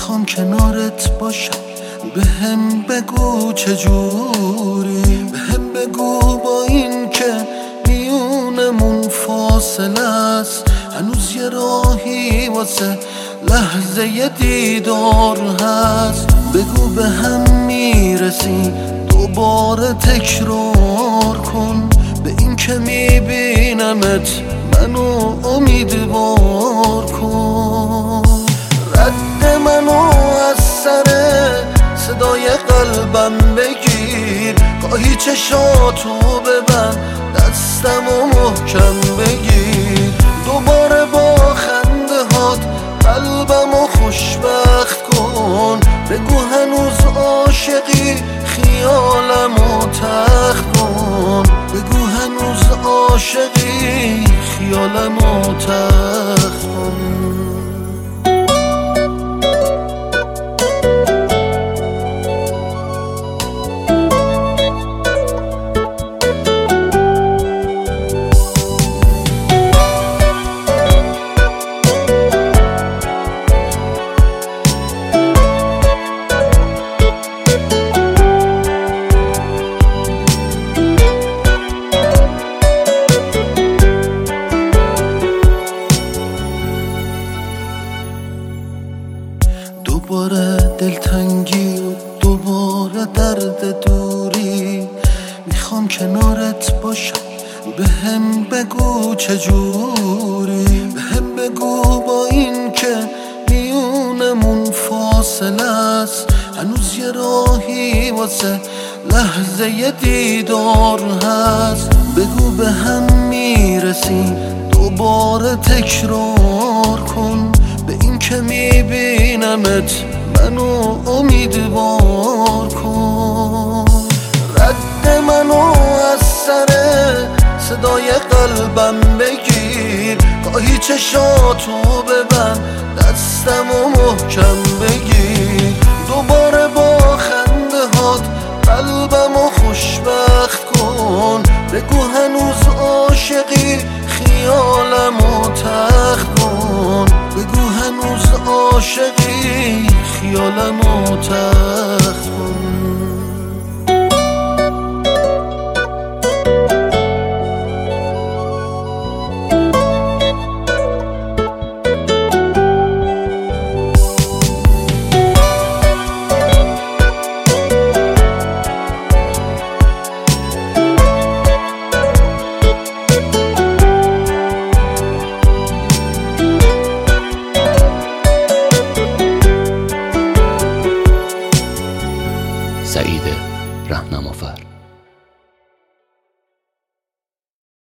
میخوام کنارت باشم، بهم بگو چجوری، بهم بگو با این که میونمون فاصله است، هنوز یه راهی واسه لحظه دیدار هست. بگو به هم میرسی، دوباره تکرار کن به این که میبینمت، منو امیدوار کن. رد منو از سر صدای قلبم بگیر، گاهی چشاتو ببند، دستمو محکم بگیر، دوباره با خنده هات قلبمو خوشبخت کن. بگو هنوز عاشقی، خیالمو تخت کن. بگو هنوز عاشقی، خیالمو تخت کن. دوباره دلتنگی و دوباره درد دوری، میخوام کنارت باشم، بهم بگو چجوری، بهم بگو با این که میونمون فاصله است، هنوز یه راهی واسه لحظه دیدار هست. بگو به هم میرسی، دوباره تکرار کن به این که میبینمت، منو امیدوار کن. رد منو از سر صدای قلبم بگیر، گاهی چشاتو ببند، دستمو محکم بگیر، دوباره با خنده هات قلبمو خوشبخت کن. بگو هنوز عاشقی، خیالمو تخت کن. بگو هنوز عاشقی، خیالمو تخت کن. سعید رهنما.